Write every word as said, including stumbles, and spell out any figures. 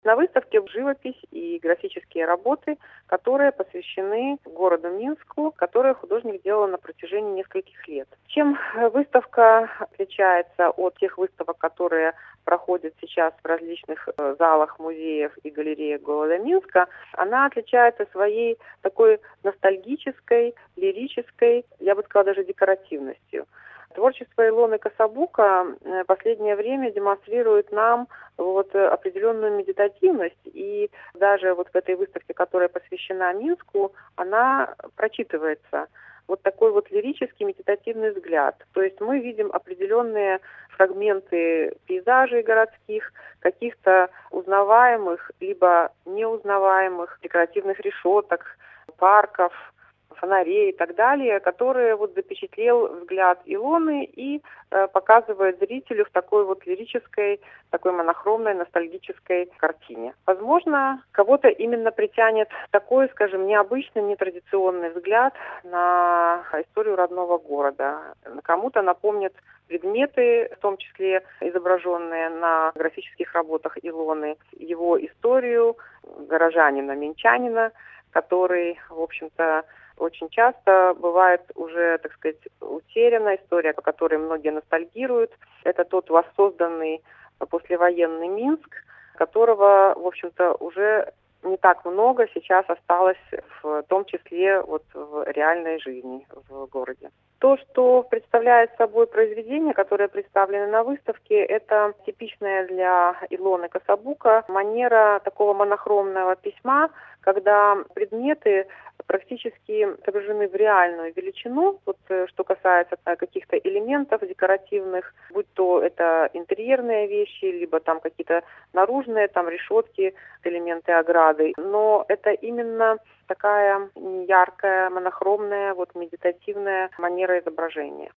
На выставке живопись и графические работы, которые посвящены городу Минску, которые художник делал на протяжении нескольких лет. Чем выставка отличается от тех выставок, которые проходят сейчас в различных залах, музеев и галереях города Минска, она отличается своей такой ностальгической, лирической, я бы сказала, даже декоративностью. Творчество Илоны Касабука в последнее время демонстрирует нам вот определенную медитативность, и даже вот в этой выставке, которая посвящена Минску, она прочитывается. Вот такой вот лирический медитативный взгляд. То есть мы видим определенные фрагменты пейзажей городских, каких-то узнаваемых либо неузнаваемых декоративных решеток, парков, фонарей и так далее, которые вот запечатлел взгляд Илоны и э, показывает зрителю в такой вот лирической, такой монохромной, ностальгической картине. Возможно, кого-то именно притянет такой, скажем, необычный, нетрадиционный взгляд на историю родного города. Кому-то напомнит предметы, в том числе изображенные на графических работах Илоны, его историю горожанина, минчанина, который, в общем-то, очень часто бывает уже, так сказать, утеряна история, по которой многие ностальгируют. Это тот воссозданный послевоенный Минск, которого, в общем-то, уже не так много сейчас осталось, в том числе вот в реальной жизни в городе. То, что представляет собой произведение, которое представлено на выставке, это типичная для Илоны Касабука манера такого монохромного письма, когда предметы практически отображены в реальную величину, вот, что касается каких-то элементов декоративных, будь то это интерьерные вещи, либо там какие-то наружные, там решетки, элементы ограды. Но это именно такая яркая, монохромная, вот медитативная манера изображения.